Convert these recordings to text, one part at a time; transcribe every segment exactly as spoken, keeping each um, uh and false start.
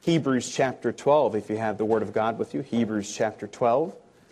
Hebrews chapter twelve, if you have the Word of God with you. Hebrews chapter twelve.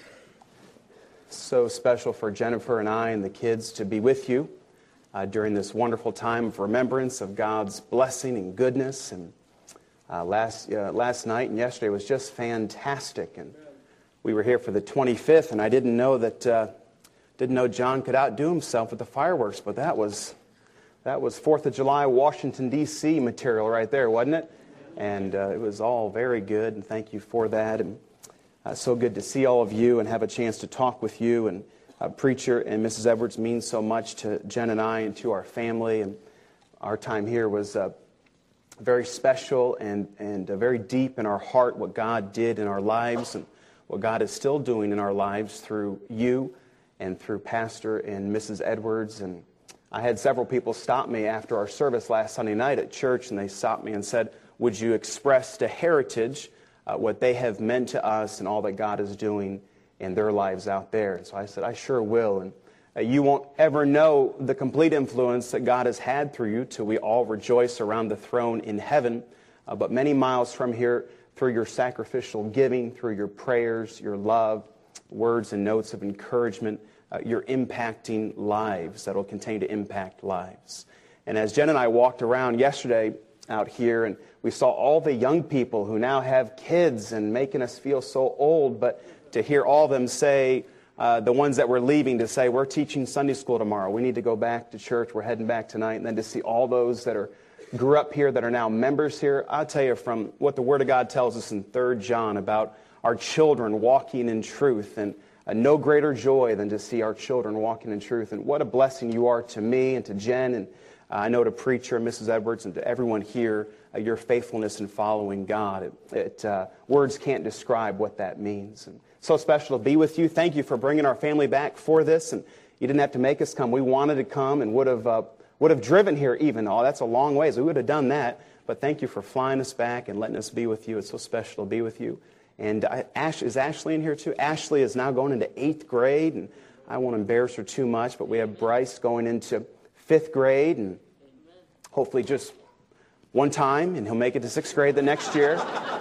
So special for Jennifer and I and the kids to be with you uh, during this wonderful time of remembrance of God's blessing and goodness. And uh, last uh, last night and yesterday was just fantastic. And we were here for the twenty-fifth, and I didn't know that uh, didn't know John could outdo himself with the fireworks, but that was that was fourth of July Washington D C material right there, wasn't it? And uh, it was all very good, and thank you for that. And uh, so good to see all of you and have a chance to talk with you. And uh, Preacher and Missus Edwards means so much to Jen and I and to our family. And our time here was uh, very special and, and uh, very deep in our heart, what God did in our lives and what God is still doing in our lives through you and through Pastor and Missus Edwards. And I had several people stop me after our service last Sunday night at church, and they stopped me and said, would you express to Heritage uh, what they have meant to us and all that God is doing in their lives out there? And so I said, I sure will. And uh, you won't ever know the complete influence that God has had through you till we all rejoice around the throne in heaven. Uh, but many miles from here, through your sacrificial giving, through your prayers, your love, words and notes of encouragement, uh, you're impacting lives that will continue to impact lives. And as Jen and I walked around yesterday out here, and we saw all the young people who now have kids and making us feel so old, but to hear all of them say, uh, the ones that were leaving, to say, we're teaching Sunday school tomorrow, we need to go back to church, we're heading back tonight, and then to see all those that are grew up here that are now members here. I'll tell you from what the Word of God tells us in Third John about our children walking in truth, and uh, no greater joy than to see our children walking in truth. And what a blessing you are to me and to Jen, and uh, I know to Preacher, Missus Edwards, and to everyone here, uh, your faithfulness in following God. It, it uh, words can't describe what that means. And so special to be with you. Thank you for bringing our family back for this, and you didn't have to make us come. We wanted to come and would have uh, would have driven here even. Oh, that's a long ways. We would have done that. But thank you for flying us back and letting us be with you. It's so special to be with you. And uh, Ash, is Ashley in here too? Ashley is now going into eighth grade, and I won't embarrass her too much, but we have Bryce going into fifth grade, and hopefully just one time, and he'll make it to sixth grade the next year.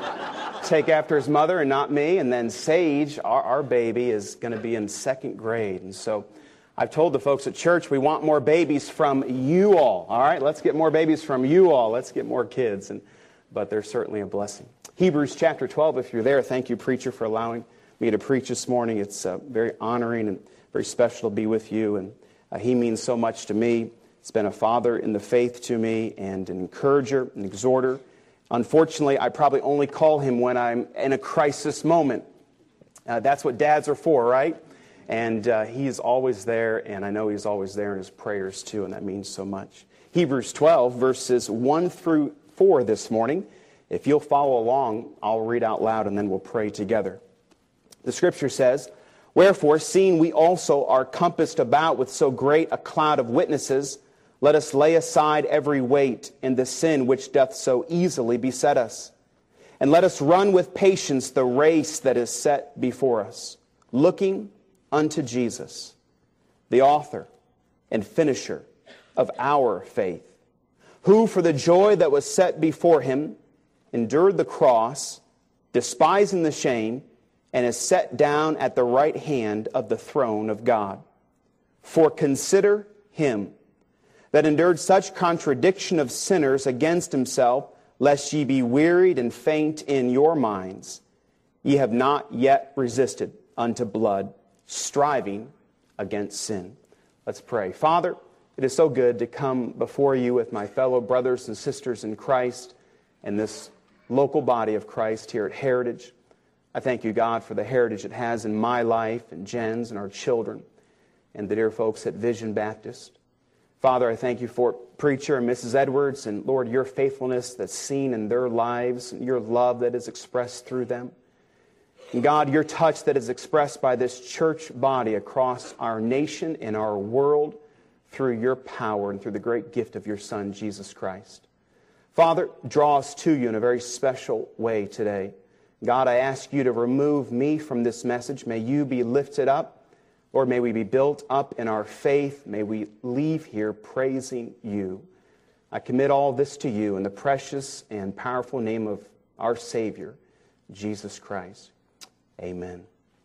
Take after his mother and not me. And then Sage, our, our baby, is going to be in second grade. And so I've told the folks at church we want more babies from you all. All right, let's get more babies from you all. Let's get more kids. And but they're certainly a blessing. Hebrews chapter twelve, if you're there, thank you, Preacher, for allowing me to preach this morning. It's uh, very honoring and very special to be with you. And uh, he means so much to me. He's been a father in the faith to me and an encourager, an exhorter. Unfortunately, I probably only call him when I'm in a crisis moment. Uh, that's what dads are for, right? And uh, he's always there, and I know he's always there in his prayers too, and that means so much. Hebrews twelve, verses one through four this morning. If you'll follow along, I'll read out loud, and then we'll pray together. The Scripture says, wherefore, seeing we also are compassed about with so great a cloud of witnesses, let us lay aside every weight and the sin which doth so easily beset us. And let us run with patience the race that is set before us, looking unto Jesus, the author and finisher of our faith, who for the joy that was set before him endured the cross, despising the shame, and is set down at the right hand of the throne of God. For consider him that endured such contradiction of sinners against himself, lest ye be wearied and faint in your minds. Ye have not yet resisted unto blood, striving against sin. Let's pray. Father, it is so good to come before you with my fellow brothers and sisters in Christ and this local body of Christ here at Heritage. I thank you, God, for the heritage it has in my life and Jen's and our children and the dear folks at Vision Baptist. Father, I thank you for Preacher and Missus Edwards, and Lord, your faithfulness that's seen in their lives, and your love that is expressed through them. And God, your touch that is expressed by this church body across our nation and our world through your power and through the great gift of your Son, Jesus Christ. Father, draw us to you in a very special way today. God, I ask you to remove me from this message. May you be lifted up. Lord, may we be built up in our faith. May we leave here praising you. I commit all this to you in the precious and powerful name of our Savior, Jesus Christ. Amen.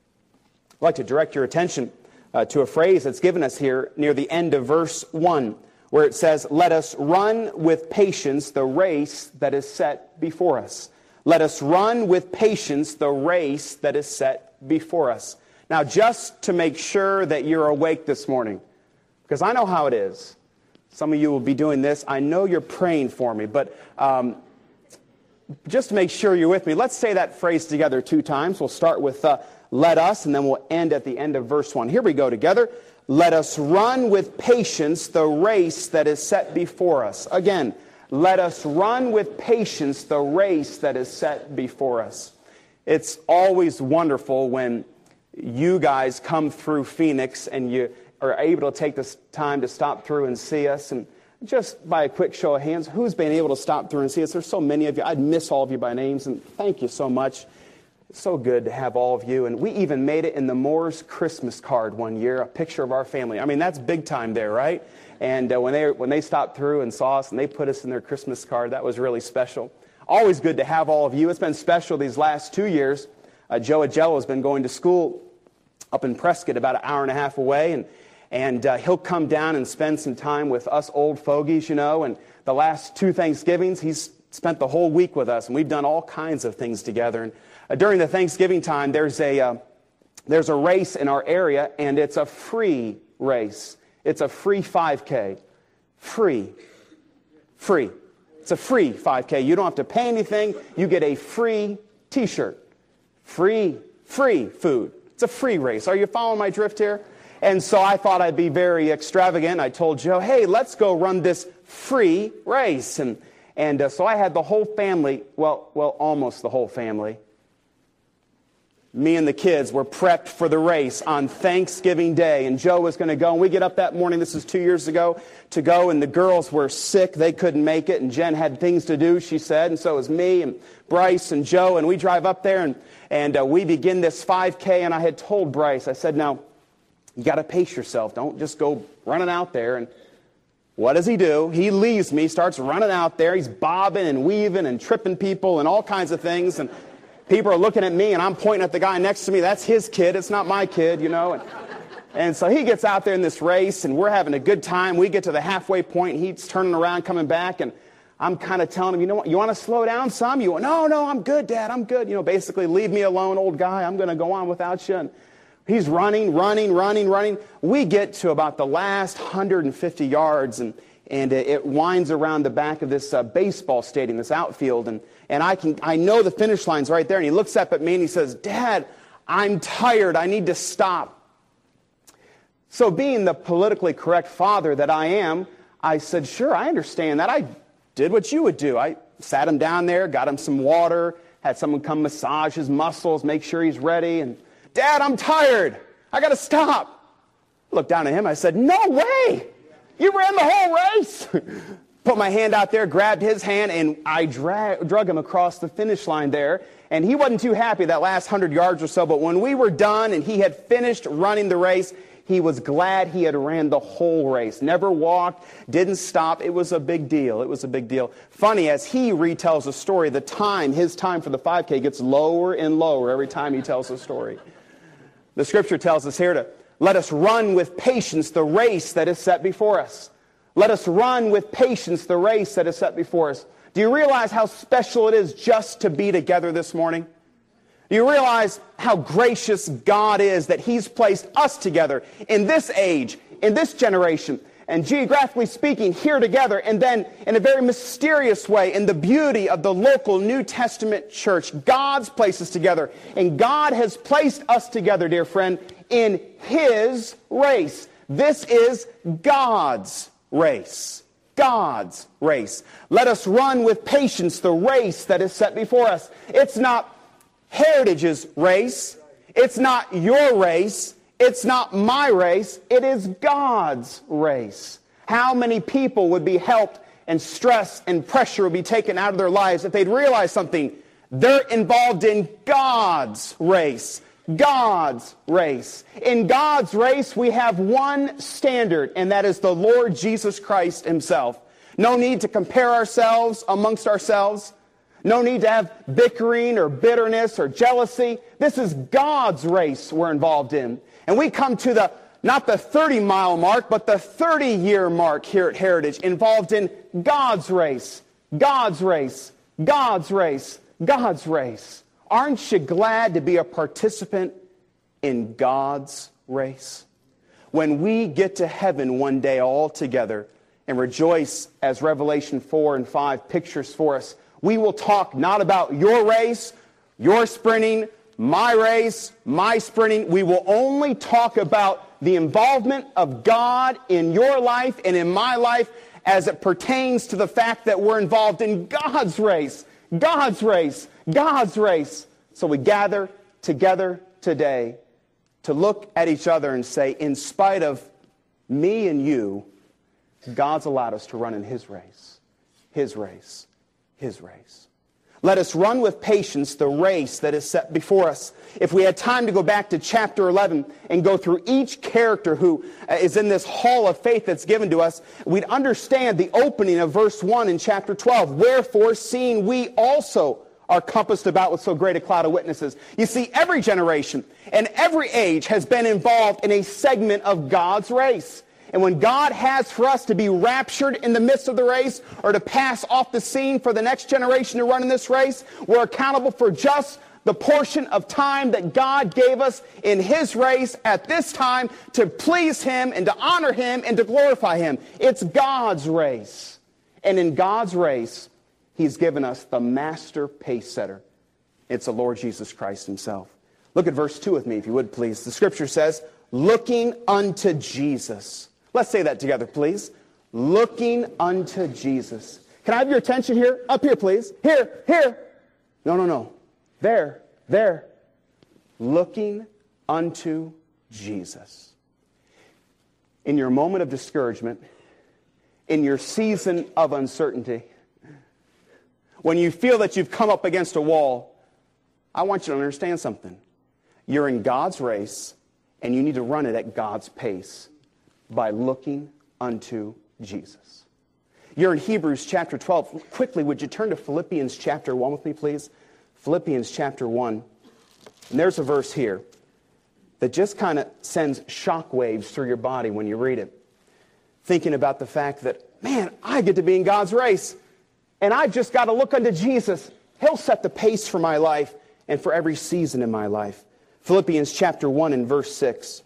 I'd like to direct your attention uh, to a phrase that's given us here near the end of verse one, where it says, "Let us run with patience the race that is set before us." Let us run with patience the race that is set before us. Now, just to make sure that you're awake this morning, because I know how it is. Some of you will be doing this. I know you're praying for me, but um, just to make sure you're with me, let's say that phrase together two times. We'll start with uh, let us, and then we'll end at the end of verse one. Here we go together. Let us run with patience the race that is set before us. Again, let us run with patience the race that is set before us. It's always wonderful when you guys come through Phoenix and you are able to take this time to stop through and see us. And just by a quick show of hands, who's been able to stop through and see us? There's so many of you. I'd miss all of you by names, and thank you so much. It's so good to have all of you. And we even made it in the Moore's Christmas card one year, a picture of our family. I mean, that's big time there, right? And uh, when they when they stopped through and saw us and they put us in their Christmas card, that was really special. Always good to have all of you. It's been special these last two years. Uh, Joe Agello has been going to school up in Prescott, about an hour and a half away, and And uh, he'll come down and spend some time with us old fogies, you know. And the last two Thanksgivings, he's spent the whole week with us, and we've done all kinds of things together. And uh, during the Thanksgiving time, there's a uh, there's a race in our area, and it's a free race. It's a free five K. Free. Free. It's a free five K. You don't have to pay anything. You get a free T-shirt. Free, free food. It's a free race. Are you following my drift here? And so I thought I'd be very extravagant. I told Joe, hey, let's go run this free race. And and uh, so I had the whole family, well, well, almost the whole family. Me and the kids were prepped for the race on Thanksgiving Day. And Joe was going to go. And we get up that morning, this is two years ago, to go. And the girls were sick. They couldn't make it. And Jen had things to do, she said. And so it was me and Bryce and Joe. And we drive up there and, and uh, we begin this five K. And I had told Bryce, I said, now, you got to pace yourself. Don't just go running out there. And what does he do? He leaves me, starts running out there. He's bobbing and weaving and tripping people and all kinds of things. And people are looking at me, and I'm pointing at the guy next to me. That's his kid. It's not my kid, you know. And, and so he gets out there in this race, and we're having a good time. We get to the halfway point. He's turning around, coming back, and I'm kind of telling him, you know what, you want to slow down some? You want, no, no, I'm good, Dad. I'm good. You know, basically, leave me alone, old guy. I'm going to go on without you. And he's running, running, running, running. We get to about the last one hundred fifty yards, and, and it winds around the back of this uh, baseball stadium, this outfield. And, and I can I know the finish line's right there. And he looks up at me and he says, Dad, I'm tired. I need to stop. So being the politically correct father that I am, I said, sure, I understand that. I did what you would do. I sat him down there, got him some water, had someone come massage his muscles, make sure he's ready, and Dad, I'm tired. I got to stop. I looked down at him. I said, no way. You ran the whole race. Put my hand out there, grabbed his hand, and I dra- drug him across the finish line there. And he wasn't too happy that last hundred yards or so. But when we were done and he had finished running the race, he was glad he had ran the whole race. Never walked, didn't stop. It was a big deal. It was a big deal. Funny, as he retells the story, the time, his time for the five K gets lower and lower every time he tells the story. The scripture tells us here to let us run with patience the race that is set before us. Let us run with patience the race that is set before us. Do you realize how special it is just to be together this morning? Do you realize how gracious God is that He's placed us together in this age, in this generation, and geographically speaking, here together, and then in a very mysterious way, in the beauty of the local New Testament church, God's placed us together. And God has placed us together, dear friend, in His race. This is God's race. God's race. Let us run with patience the race that is set before us. It's not Heritage's race. It's not your race. It's not my race. It is God's race. How many people would be helped and stress and pressure would be taken out of their lives if they'd realize something? They're involved in God's race. God's race. In God's race, we have one standard, and that is the Lord Jesus Christ Himself. No need to compare ourselves amongst ourselves. No need to have bickering or bitterness or jealousy. This is God's race we're involved in. And we come to the, not the thirty-mile mark, but the thirty-year mark here at Heritage, involved in God's race, God's race, God's race, God's race. Aren't you glad to be a participant in God's race? When we get to heaven one day all together and rejoice as Revelation four and five pictures for us, we will talk not about your race, your sprinting, my race, my sprinting. We will only talk about the involvement of God in your life and in my life as it pertains to the fact that we're involved in God's race, God's race, God's race. So we gather together today to look at each other and say, in spite of me and you, God's allowed us to run in His race, His race, His race. Let us run with patience the race that is set before us. If we had time to go back to chapter eleven and go through each character who is in this hall of faith that's given to us, we'd understand the opening of verse one in chapter twelve. Wherefore, seeing we also are compassed about with so great a cloud of witnesses. You see, every generation and every age has been involved in a segment of God's race. And when God has for us to be raptured in the midst of the race or to pass off the scene for the next generation to run in this race, we're accountable for just the portion of time that God gave us in His race at this time to please Him and to honor Him and to glorify Him. It's God's race. And in God's race, He's given us the master pace setter. It's the Lord Jesus Christ Himself. Look at verse two with me, if you would, please. The Scripture says, looking unto Jesus. Let's say that together, please. Looking unto Jesus. Can I have your attention here? Up here, please. Here, here. No, no, no. There, there. Looking unto Jesus. In your moment of discouragement, in your season of uncertainty, when you feel that you've come up against a wall, I want you to understand something. You're in God's race, and you need to run it at God's pace by looking unto Jesus. You're in Hebrews chapter twelve. Quickly, would you turn to Philippians chapter one with me, please? Philippians chapter one. And there's a verse here that just kind of sends shock waves through your body when you read it. Thinking about the fact that, man, I get to be in God's race. And I've just got to look unto Jesus. He'll set the pace for my life and for every season in my life. Philippians chapter one and verse six.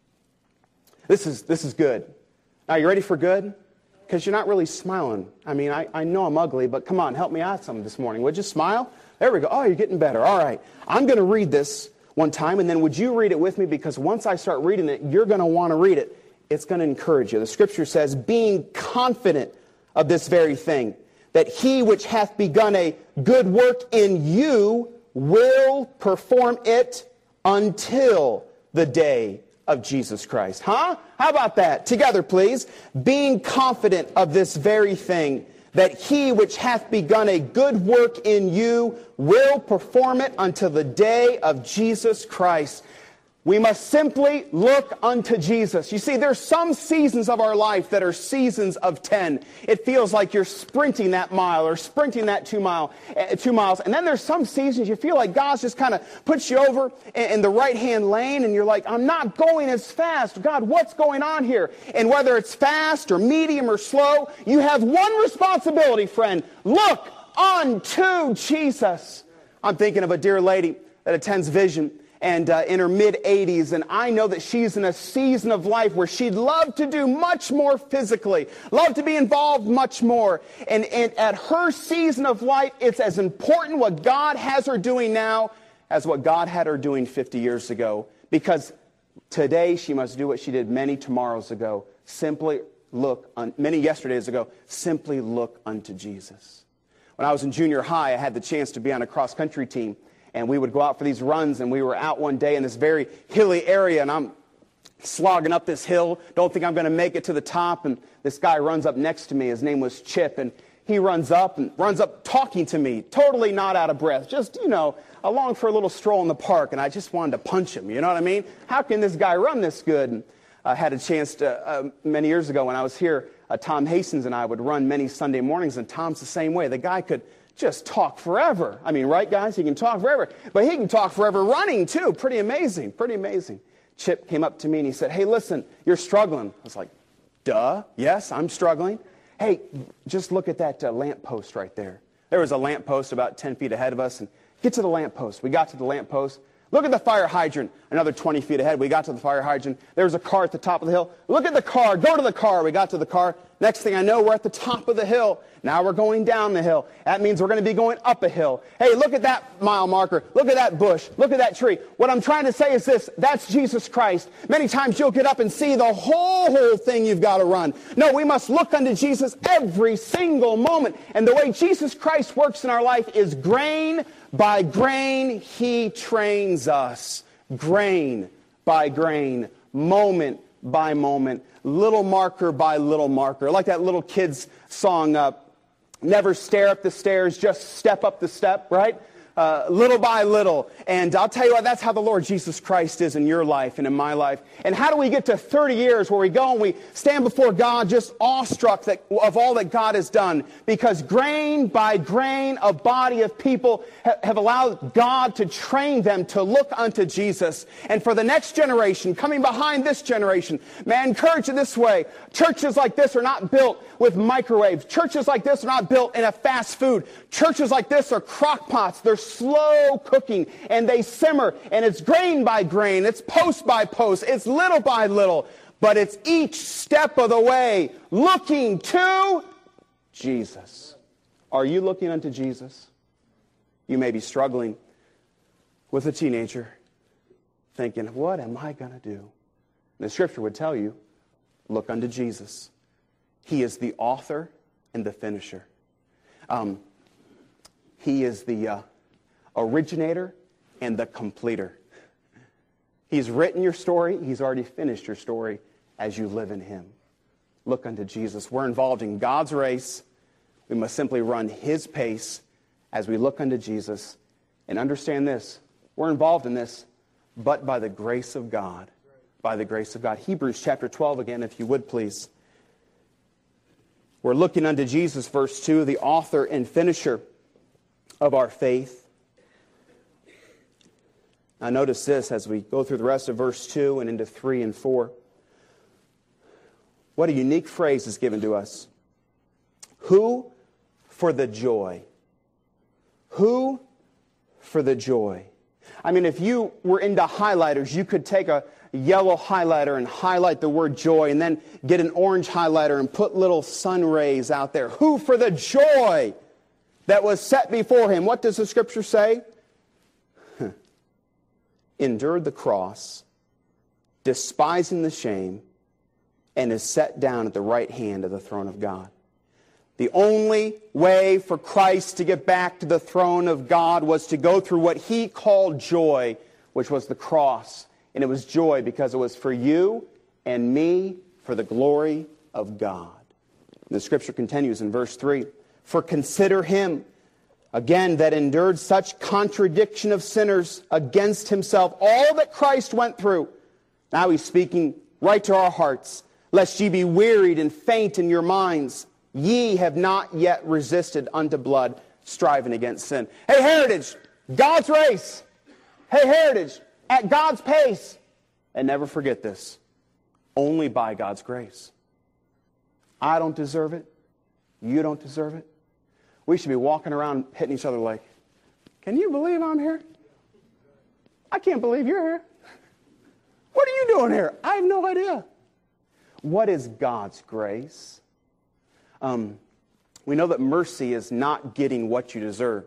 This is, this is good. Are you ready for good? Because you're not really smiling. I mean, I, I know I'm ugly, but come on, help me out some this morning. Would you smile? There we go. Oh, you're getting better. All right. I'm going to read this one time, and then would you read it with me? Because once I start reading it, you're going to want to read it. It's going to encourage you. The Scripture says, being confident of this very thing, that He which hath begun a good work in you will perform it until the day of Jesus Christ. Huh? How about that? Together, please. Being confident of this very thing, that He which hath begun a good work in you will perform it until the day of Jesus Christ. We must simply look unto Jesus. You see, there's some seasons of our life that are seasons of ten. It feels like you're sprinting that mile or sprinting that two mile, uh, two miles. And then there's some seasons you feel like God's just kind of puts you over in, in the right-hand lane, and you're like, I'm not going as fast. God, what's going on here? And whether it's fast or medium or slow, you have one responsibility, friend. Look unto Jesus. I'm thinking of a dear lady that attends Vision, and uh, in her mid-eighties, and I know that she's in a season of life where she'd love to do much more physically, love to be involved much more. And, and at her season of life, it's as important what God has her doing now as what God had her doing fifty years ago. Because today she must do what she did many tomorrows ago. Simply look, un- many yesterdays ago, simply look unto Jesus. When I was in junior high, I had the chance to be on a cross-country team. And we would go out for these runs, and we were out one day in this very hilly area, and I'm slogging up this hill, don't think I'm going to make it to the top, and this guy runs up next to me. His name was Chip, and he runs up and runs up talking to me, totally not out of breath, just, you know, along for a little stroll in the park, and I just wanted to punch him, you know what I mean? How can this guy run this good? And I had a chance to, uh, many years ago when I was here, uh, Tom Hastings and I would run many Sunday mornings, and Tom's the same way. The guy could just talk forever. I mean, right, guys? He can talk forever. But he can talk forever running, too. Pretty amazing. Pretty amazing. Chip came up to me and he said, hey, listen, you're struggling. I was like, duh. Yes, I'm struggling. Hey, just look at that uh, lamp post right there. There was a lamp post about ten feet ahead of us. And get to the lamp post. We got to the lamp post. Look at the fire hydrant. Another twenty feet ahead. We got to the fire hydrant. There was a car at the top of the hill. Look at the car. Go to the car. We got to the car. Next thing I know, we're at the top of the hill. Now we're going down the hill. That means we're going to be going up a hill. Hey, look at that mile marker. Look at that bush. Look at that tree. What I'm trying to say is this. That's Jesus Christ. Many times you'll get up and see the whole, whole thing you've got to run. No, we must look unto Jesus every single moment. And the way Jesus Christ works in our life is grain by grain, he trains us. Grain by grain, moment by moment, little marker by little marker. Like that little kid's song, uh, never stare up the stairs, just step up the step, right? Uh, little by little. And I'll tell you what, that's how the Lord Jesus Christ is in your life and in my life. And how do we get to thirty years where we go and we stand before God just awestruck that, of all that God has done? Because grain by grain, a body of people ha- have allowed God to train them to look unto Jesus. And for the next generation, coming behind this generation, may I encourage you this way. Churches like this are not built with microwaves. Churches like this are not built in a fast food. Churches like this are crock pots. They're slow cooking and they simmer, and it's grain by grain, it's post by post, it's little by little, but it's each step of the way looking to Jesus. Are you looking unto Jesus? You may be struggling with a teenager thinking, what am I going to do? And the scripture would tell you, look unto Jesus. He is the author and the finisher. Um, he is the uh, originator and the completer. He's written your story. He's already finished your story as you live in him. Look unto Jesus. We're involved in God's race. We must simply run his pace as we look unto Jesus. And understand this, we're involved in this, but by the grace of God. By the grace of God. Hebrews chapter twelve again, if you would please. We're looking unto Jesus, verse two, the author and finisher of our faith. Now notice this as we go through the rest of verse two and into three and four. What a unique phrase is given to us. Who for the joy? Who for the joy? I mean, if you were into highlighters, you could take a yellow highlighter and highlight the word joy and then get an orange highlighter and put little sun rays out there. Who for the joy that was set before him? What does the scripture say? Endured the cross, despising the shame, and is set down at the right hand of the throne of God. The only way for Christ to get back to the throne of God was to go through what he called joy, which was the cross. And it was joy because it was for you and me for the glory of God. And the scripture continues in verse three. For consider him, again, that endured such contradiction of sinners against himself, all that Christ went through. Now he's speaking right to our hearts. Lest ye be wearied and faint in your minds. Ye have not yet resisted unto blood, striving against sin. Hey, Heritage, God's race. Hey, Heritage, at God's pace. And never forget this. Only by God's grace. I don't deserve it. You don't deserve it. We should be walking around hitting each other like, can you believe I'm here? I can't believe you're here. What are you doing here? I have no idea. What is God's grace? Um, we know that mercy is not getting what you deserve.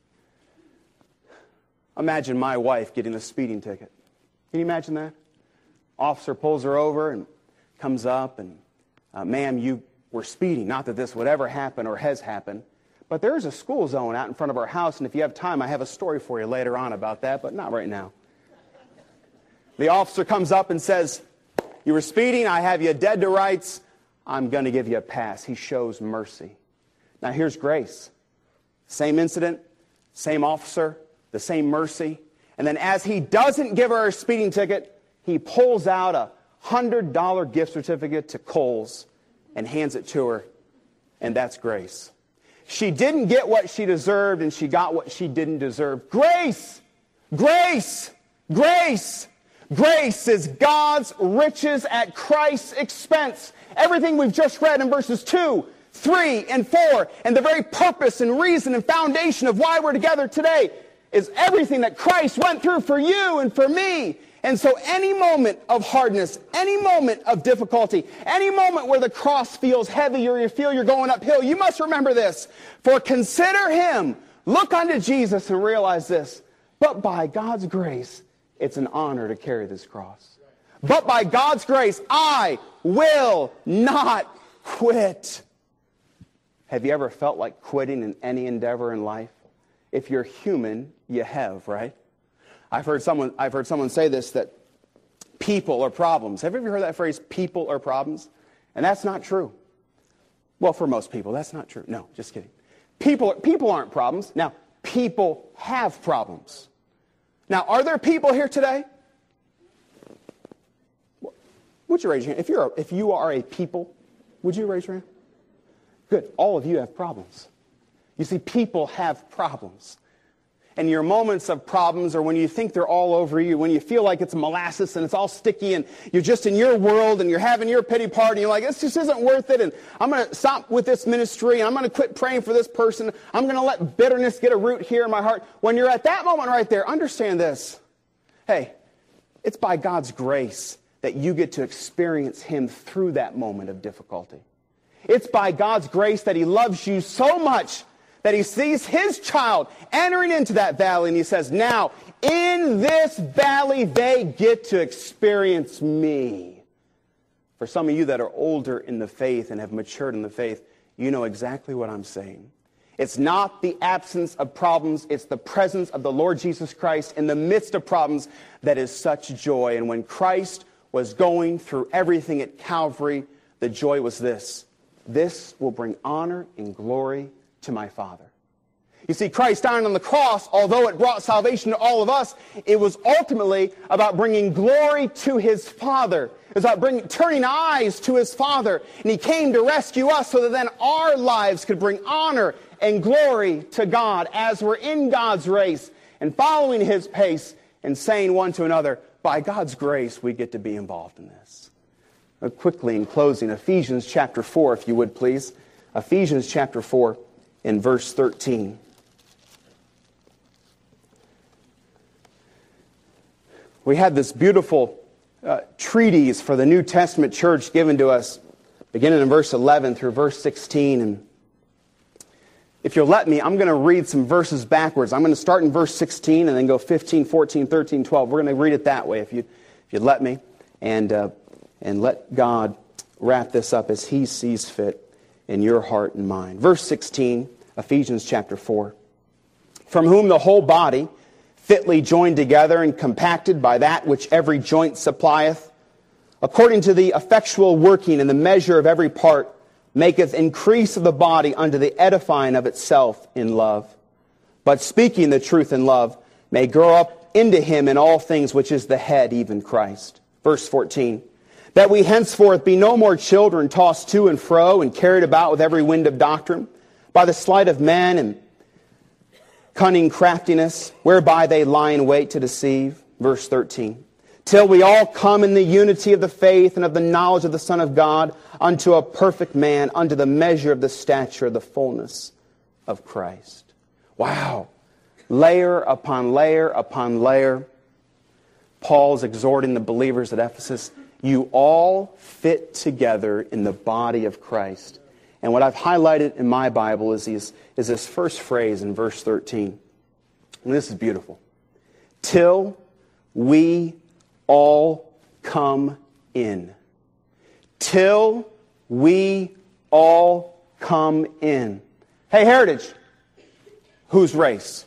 Imagine my wife getting a speeding ticket. Can you imagine that? Officer pulls her over and comes up and, uh, ma'am, you were speeding. Not that this would ever happen or has happened. But there's a school zone out in front of our house, and if you have time, I have a story for you later on about that, but not right now. The officer comes up and says, you were speeding, I have you dead to rights, I'm going to give you a pass. He shows mercy. Now here's grace. Same incident, same officer, the same mercy. And then as he doesn't give her a speeding ticket, he pulls out a one hundred dollars gift certificate to Kohl's and hands it to her. And that's grace. She didn't get what she deserved, and she got what she didn't deserve. Grace! Grace! Grace! Grace is God's riches at Christ's expense. Everything we've just read in verses two, three, and four, and the very purpose and reason and foundation of why we're together today is everything that Christ went through for you and for me. And so any moment of hardness, any moment of difficulty, any moment where the cross feels heavy or you feel you're going uphill, you must remember this. For consider him, look unto Jesus and realize this. But by God's grace, it's an honor to carry this cross. But by God's grace, I will not quit. Have you ever felt like quitting in any endeavor in life? If you're human, you have, right? I've heard someone, I've heard someone say this, that people are problems. Have you ever heard that phrase, people are problems? And that's not true. Well, for most people, that's not true. No, just kidding. People, people aren't problems. Now, people have problems. Now, are there people here today? Would you raise your hand? If, you're a, if you are a people, would you raise your hand? Good. All of you have problems. You see, people have problems. And your moments of problems are when you think they're all over you, when you feel like it's molasses and it's all sticky and you're just in your world and you're having your pity party and you're like, this just isn't worth it and I'm going to stop with this ministry and I'm going to quit praying for this person. I'm going to let bitterness get a root here in my heart. When you're at that moment right there, understand this. Hey, it's by God's grace that you get to experience him through that moment of difficulty. It's by God's grace that he loves you so much that he sees his child entering into that valley and he says, now, in this valley, they get to experience me. For some of you that are older in the faith and have matured in the faith, you know exactly what I'm saying. It's not the absence of problems, it's the presence of the Lord Jesus Christ in the midst of problems that is such joy. And when Christ was going through everything at Calvary, the joy was this. This will bring honor and glory to my Father. You see, Christ dying on the cross, although it brought salvation to all of us, it was ultimately about bringing glory to his Father. It was about bringing, turning eyes to his Father. And he came to rescue us so that then our lives could bring honor and glory to God as we're in God's race and following his pace and saying one to another, by God's grace, we get to be involved in this. Uh, quickly, in closing, Ephesians chapter four, if you would please. Ephesians chapter four. In verse thirteen. We had this beautiful uh, treatise for the New Testament church given to us, beginning in verse eleven through verse sixteen. And if you'll let me, I'm going to read some verses backwards. I'm going to start in verse sixteen and then go fifteen, fourteen, thirteen, twelve. We're going to read it that way, if you if you'd let me, and uh, and let God wrap this up as he sees fit in your heart and mind. Verse sixteen, Ephesians chapter four. From whom the whole body, fitly joined together and compacted by that which every joint supplieth, according to the effectual working in the measure of every part, maketh increase of the body unto the edifying of itself in love. But speaking the truth in love, may grow up into him in all things, which is the head, even Christ. Verse fourteen. That we henceforth be no more children tossed to and fro and carried about with every wind of doctrine, by the sleight of men and cunning craftiness, whereby they lie in wait to deceive. Verse thirteen. Till we all come in the unity of the faith and of the knowledge of the Son of God, unto a perfect man, unto the measure of the stature of the fullness of Christ. Wow. Layer upon layer upon layer. Paul's exhorting the believers at Ephesus, you all fit together in the body of Christ. And what I've highlighted in my Bible is, these, is this first phrase in verse thirteen. And this is beautiful. Till we all come in. Till we all come in. Hey, Heritage, whose race?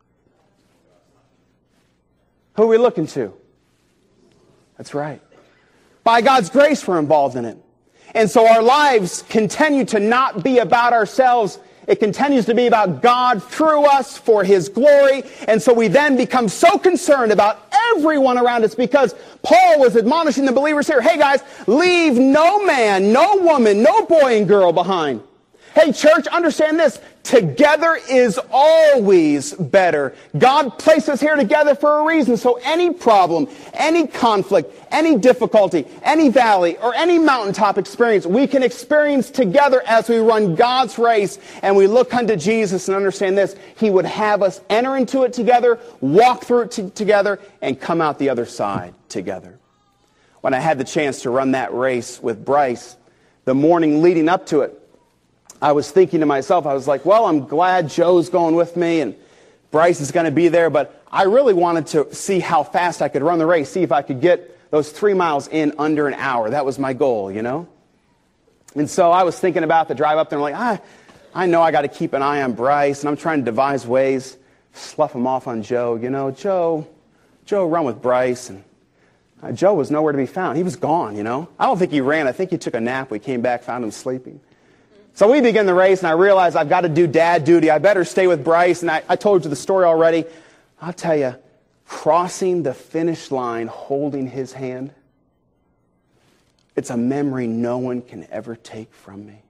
Who are we looking to? That's right. By God's grace, we're involved in it. And so our lives continue to not be about ourselves. It continues to be about God through us for his glory. And so we then become so concerned about everyone around us, because Paul was admonishing the believers here, hey guys, leave no man, no woman, no boy and girl behind. Hey, church, understand this. Together is always better. God placed us here together for a reason. So any problem, any conflict, any difficulty, any valley, or any mountaintop experience, we can experience together as we run God's race and we look unto Jesus and understand this. He would have us enter into it together, walk through it t- together, and come out the other side together. When I had the chance to run that race with Bryce, the morning leading up to it, I was thinking to myself, I was like, well, I'm glad Joe's going with me and Bryce is going to be there, but I really wanted to see how fast I could run the race, see if I could get those three miles in under an hour. That was my goal, you know? And so I was thinking about the drive up there, and I'm like, I, I know I got to keep an eye on Bryce, and I'm trying to devise ways, slough him off on Joe. You know, Joe, Joe run with Bryce, and uh, Joe was nowhere to be found. He was gone, you know? I don't think he ran. I think he took a nap. We came back, found him sleeping. So we begin the race, and I realized I've got to do dad duty. I better stay with Bryce. And I, I told you the story already. I'll tell you, crossing the finish line, holding his hand, it's a memory no one can ever take from me.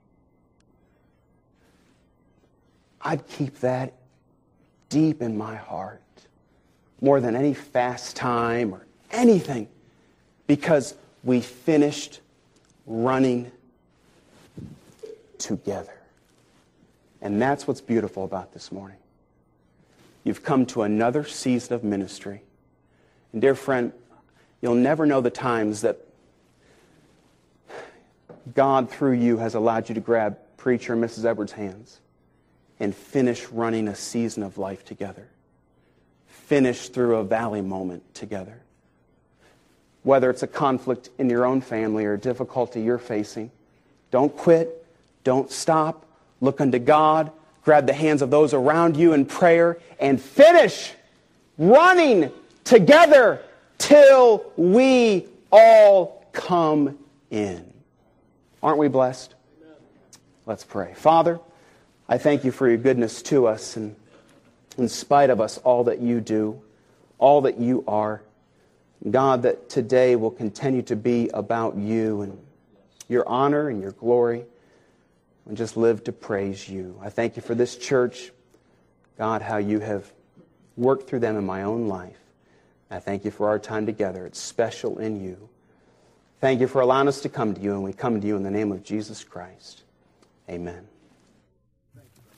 I'd keep that deep in my heart more than any fast time or anything, because we finished running together. And that's what's beautiful about this morning. You've come to another season of ministry. And dear friend, you'll never know the times that God, through you, has allowed you to grab Preacher and Missus Edwards' hands and finish running a season of life together. Finish through a valley moment together. Whether it's a conflict in your own family or a difficulty you're facing, don't quit. Don't stop. Look unto God. Grab the hands of those around you in prayer and finish running together till we all come in. Aren't we blessed? Amen. Let's pray. Father, I thank you for your goodness to us, and in spite of us, all that you do, all that you are. God, that today will continue to be about you and your honor and your glory, and just live to praise you. I thank you for this church, God, how you have worked through them in my own life. I thank you for our time together. It's special in you. Thank you for allowing us to come to you, and we come to you in the name of Jesus Christ. Amen.